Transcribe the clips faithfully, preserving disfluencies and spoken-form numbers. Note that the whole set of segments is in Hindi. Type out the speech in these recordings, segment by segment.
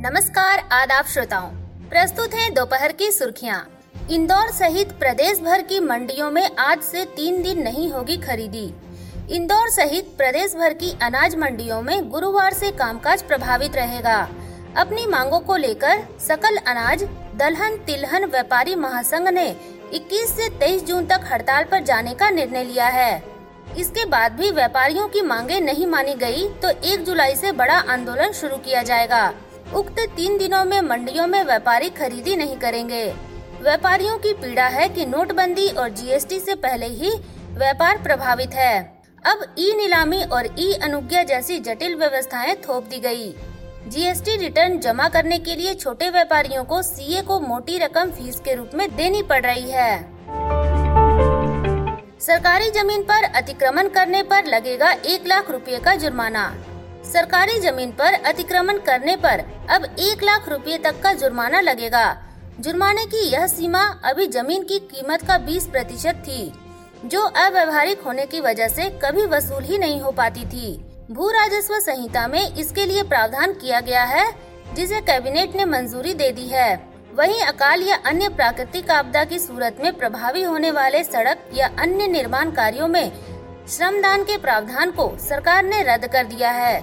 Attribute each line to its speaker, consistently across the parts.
Speaker 1: नमस्कार आदाब श्रोताओं, प्रस्तुत हैं दोपहर की सुर्खियां। इंदौर सहित प्रदेश भर की मंडियों में आज से तीन दिन नहीं होगी खरीदी। इंदौर सहित प्रदेश भर की अनाज मंडियों में गुरुवार से कामकाज प्रभावित रहेगा। अपनी मांगों को लेकर सकल अनाज दलहन तिलहन व्यापारी महासंघ ने इक्कीस से तेईस जून तक हड़ताल पर जाने का निर्णय लिया है। इसके बाद भी व्यापारियों की मांगे नहीं मानी गई तो एक जुलाई से बड़ा आंदोलन शुरू किया जाएगा। उक्त तीन दिनों में मंडियों में व्यापारी खरीदी नहीं करेंगे। व्यापारियों की पीड़ा है कि नोटबंदी और जीएसटी से पहले ही व्यापार प्रभावित है। अब ई नीलामी और ई अनुज्ञा जैसी जटिल व्यवस्थाएं थोप दी गई। जीएसटी रिटर्न जमा करने के लिए छोटे व्यापारियों को सीए को मोटी रकम फीस के रूप में देनी पड़ रही है। सरकारी जमीन पर अतिक्रमण करने पर लगेगा एक लाख रुपए का जुर्माना। सरकारी जमीन पर अतिक्रमण करने पर अब एक लाख रुपए तक का जुर्माना लगेगा। जुर्माने की यह सीमा अभी जमीन की कीमत का बीस प्रतिशत थी, जो अव्यवहारिक होने की वजह से कभी वसूल ही नहीं हो पाती थी। भू राजस्व संहिता में इसके लिए प्रावधान किया गया है, जिसे कैबिनेट ने मंजूरी दे दी है। वहीं अकाल या अन्य प्राकृतिक आपदा की सूरत में प्रभावी होने वाले सड़क या अन्य निर्माण कार्यों में श्रमदान के प्रावधान को सरकार ने रद्द कर दिया है।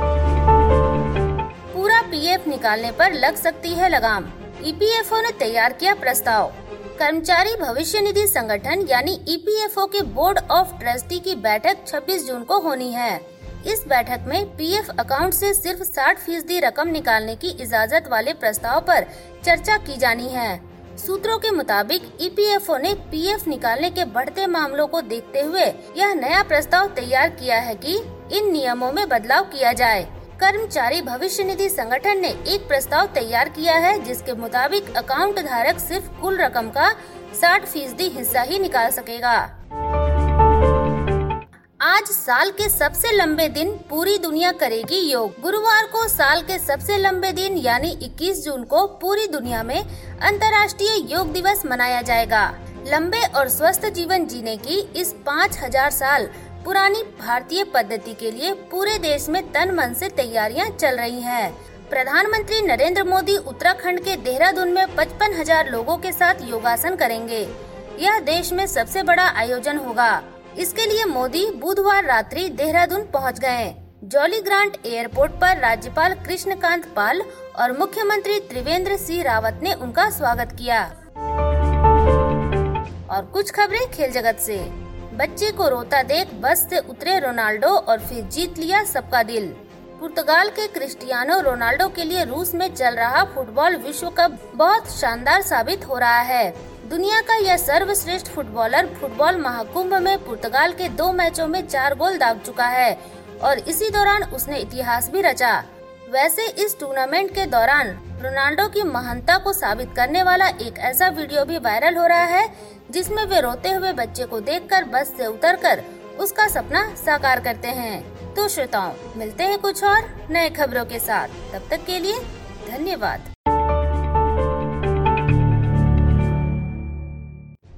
Speaker 1: पूरा पीएफ निकालने पर लग सकती है लगाम। ईपीएफओ ने तैयार किया प्रस्ताव। कर्मचारी भविष्य निधि संगठन यानी ईपीएफओ के बोर्ड ऑफ ट्रस्टी की बैठक छब्बीस जून को होनी है। इस बैठक में पीएफ अकाउंट से सिर्फ साठ फीसदी रकम निकालने की इजाजत वाले प्रस्ताव पर चर्चा की जानी है। सूत्रों के मुताबिक ईपीएफओ ने पीएफ निकालने के बढ़ते मामलों को देखते हुए यह नया प्रस्ताव तैयार किया है कि इन नियमों में बदलाव किया जाए। कर्मचारी भविष्य निधि संगठन ने एक प्रस्ताव तैयार किया है, जिसके मुताबिक अकाउंट धारक सिर्फ कुल रकम का साठ फीसदी हिस्सा ही निकाल सकेगा। आज साल के सबसे लंबे दिन पूरी दुनिया करेगी योग। गुरुवार को साल के सबसे लंबे दिन यानी इक्कीस जून को पूरी दुनिया में अंतर्राष्ट्रीय योग दिवस मनाया जाएगा। लंबे और स्वस्थ जीवन जीने की इस पाँच हजार साल पुरानी भारतीय पद्धति के लिए पूरे देश में तन मन से तैयारियां चल रही हैं। प्रधानमंत्री नरेंद्र मोदी उत्तराखंड के देहरादून में पचपन हजार लोगों के साथ योगासन करेंगे। यह देश में सबसे बड़ा आयोजन होगा। इसके लिए मोदी बुधवार रात्रि देहरादून पहुंच गए। जॉली ग्रांट एयरपोर्ट पर राज्यपाल कृष्णकांत पाल और मुख्यमंत्री त्रिवेंद्र सिंह रावत ने उनका स्वागत किया। और कुछ खबरें खेल जगत से। बच्चे को रोता देख बस से उतरे रोनाल्डो और फिर जीत लिया सबका दिल। पुर्तगाल के क्रिस्टियानो रोनाल्डो के लिए रूस में चल रहा फुटबॉल विश्व कप बहुत शानदार साबित हो रहा है। दुनिया का यह सर्वश्रेष्ठ फुटबॉलर फुटबॉल महाकुंभ में पुर्तगाल के दो मैचों में चार गोल दाग चुका है और इसी दौरान उसने इतिहास भी रचा। वैसे इस टूर्नामेंट के दौरान रोनाल्डो की महानता को साबित करने वाला एक ऐसा वीडियो भी वायरल हो रहा है, जिसमें वे रोते हुए बच्चे को देखकर बस से उतरकर उसका सपना साकार करते हैं। तो श्रोताओं, मिलते हैं कुछ और नए खबरों के साथ। तब तक के लिए धन्यवाद।